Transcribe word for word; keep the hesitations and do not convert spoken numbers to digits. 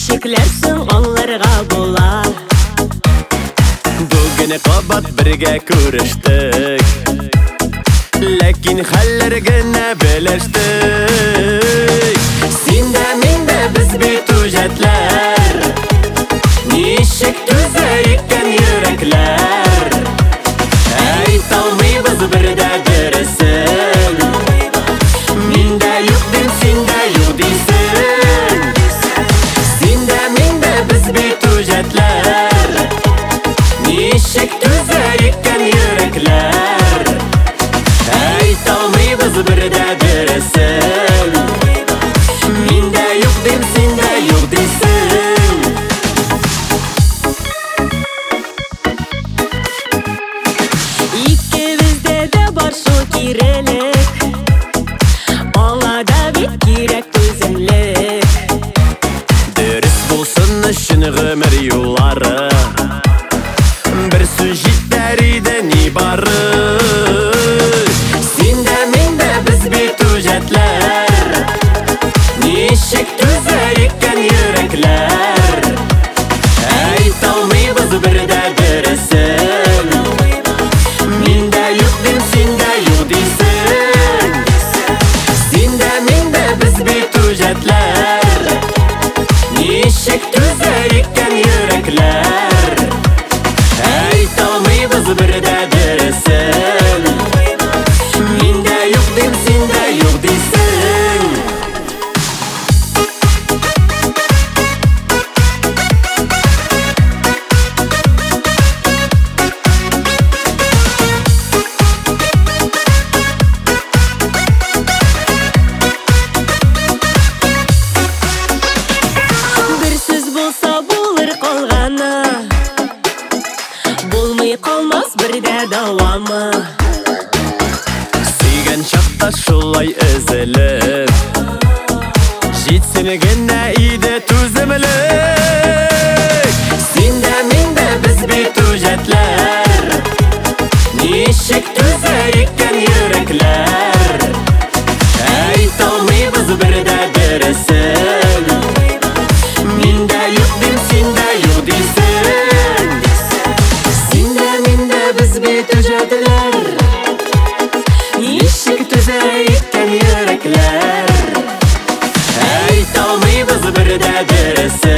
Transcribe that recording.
Ничеклерсің аңларға була. Бүгін қабат бірге көріштік, ләкин хәлләр генә белештік. Синде миндә без бит үҗәтләр, ничек түзәр икән йөрәкләр. Әйт алмыйбыз бер дә дөресен, миндә юк дим, синдә юк дисең. Синдә миндә без бит үҗәтләр, ничек түзәр икән йөрәкләр. Әйт алмыйбыз бер дә дөресен, миндә юк дим, синдә юк дисең. Икебездә дә бар шул кирелек, аңа да бит кирәк түземлек. Дөрес булсын өчен гомер юллары, бер сүз җитәр иде ни бары. Синдә миндә без бит үҗәтләр, ничек түзәр икән йөрәкләр. Әйт алмыйбыз бер дә дөресен, миндә юк дим, синдә юк дисең. Синдә миндә без бит үҗәтләр, ничек түзәр икән йөрәкләр. Әйт алмыйбыз бер дә дөресен, миндә юк дим, синдә юк дисең. Бер сүз булса булыр калганы, булмый калмас бер дә дәвамы. Сөйгән чакта шулай өзелеп, җитсен генә иде түземлек. Синдә миндә без бит үҗәтләр, ничек түзәр икән йөрәкләр. Әйт алмыйбыз бер дә дөресен, миндә юк дим, синдә юк дисең. Синдә миндә без бит үҗәтләр, ничек түзәр икән йөрәкләр. Әйт алмыйбыз бер дә дөресен.